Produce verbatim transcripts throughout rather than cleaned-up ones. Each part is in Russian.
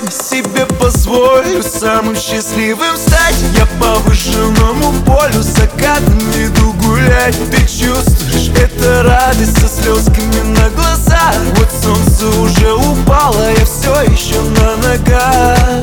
Сегодня себе позволю самым счастливым стать. Я по повышенному полю закатом иду гулять. Ты чувствуешь, это радость со слезками на глазах. Вот солнце уже упало, я все еще на ногах.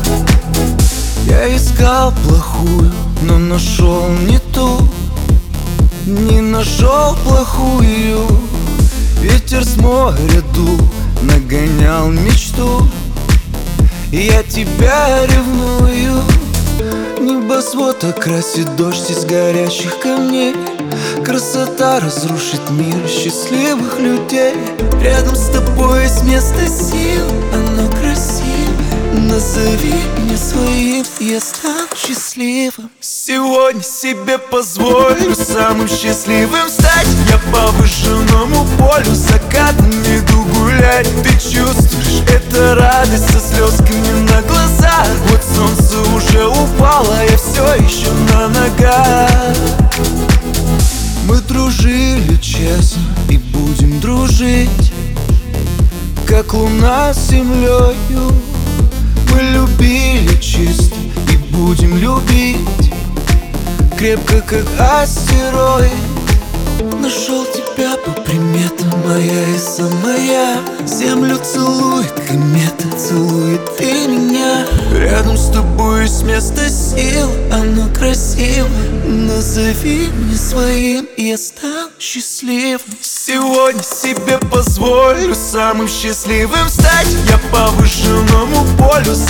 Я искал плохую, но нашел не ту. Не нашел плохую. Ветер с моря дул, нагонял мечту. Я тебя ревную. Небосвод окрасит дождь из горячих камней. Красота разрушит мир счастливых людей. Рядом с тобой есть место сил, оно красиво. Назови меня своим, я стану счастливым. Сегодня себе позволю самым счастливым стать. Я по повышенному полю закатом иду гулять. Ты чувствуешь, это радость со слезками на глазах. Вот солнце уже упало, я все еще на ногах. Мы дружили честно и будем дружить, как луна с землею. Мы любили чисто и будем любить крепко, как астероид. Нашел тебя по приметам, моя и самая. Землю целует комета, целует и меня. Рядом с тобой есть место сил, оно красиво. Назови меня своим, я стану счастливым. Сегодня себе позволю самым счастливым стать. Я по повышенному полю